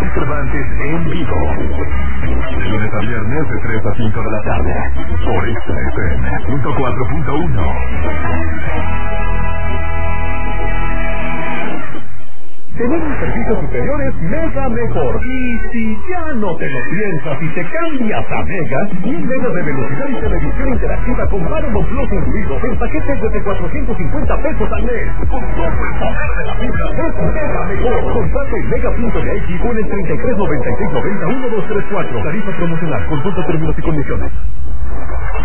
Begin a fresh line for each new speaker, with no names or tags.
Cervantes en vivo. De lunes a viernes de 3 a 5 de la tarde. Por XFM 104.1. Tenemos servicios superiores Mega Mejor. Y si ya no te lo piensas y te cambias a Mega, 1,000 megas de velocidad y televisión interactiva con Paramount Plus incluido en paquetes desde 450 pesos al mes. Con todo el poder de la fibra, es Mega Mejor. Contacta en mega.mx o en el 33 96 90 1234. Tarifa promocional. Consulta términos y condiciones.